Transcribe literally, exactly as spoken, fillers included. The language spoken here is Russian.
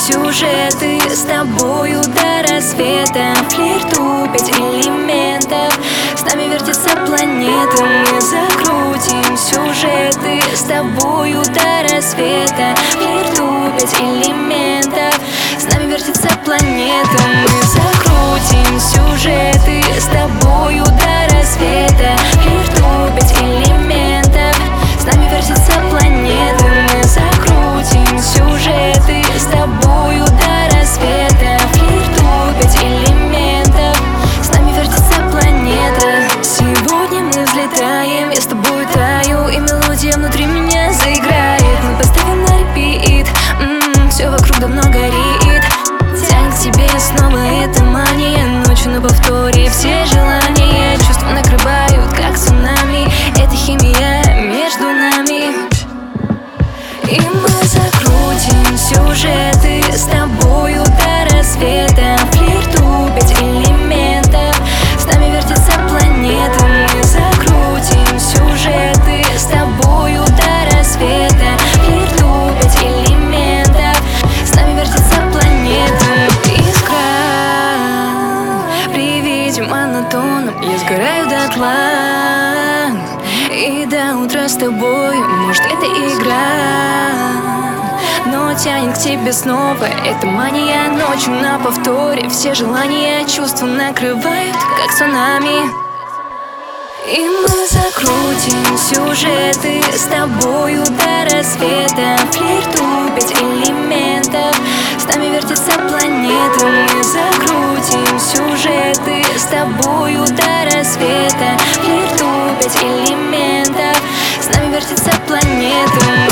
сюжеты с тобою до рассвета. Флирту пять элементов, с нами вертится планета. Мы закрутим сюжеты с тобою до рассвета. Флирту пять элементов, с нами вертится планета. Мы закрутим сюжеты с тобою до рассвета. Флирту пять элементов, с нами вертится планета. Мы закрутим сюжеты с тобою до рассвета. Флирту пять элементов, с нами вертится планета. Сегодня мы взлетаем, я с тобой таю, и мелодия внутри меня заиграет. Мы поставим на репит, м-м, все вокруг давно горит. Тянет к тебе снова эта мания. Ночью на повторе все желания, чувства накрывают, как цунами. Это химия между нами. И мы закрутим сюжеты с тобою до рассвета. Флирту пять элементов, с нами вертится планета. Мы закрутим сюжеты с тобою до рассвета. Флирту пять элементов, с нами вертится планета. Искра при виде монотоном, я сгораю дотла. И до утра с тобой, может, это игра, но тянет к тебе снова эта мания. Ночью на повторе все желания, чувства накрывают, как цунами. И мы закрутим сюжеты с тобою до рассвета. Флирту пять элементов, с нами вертится планета. Мы закрутим сюжеты с тобою до рассвета. Флирту пять элементов, с нами вертится планета.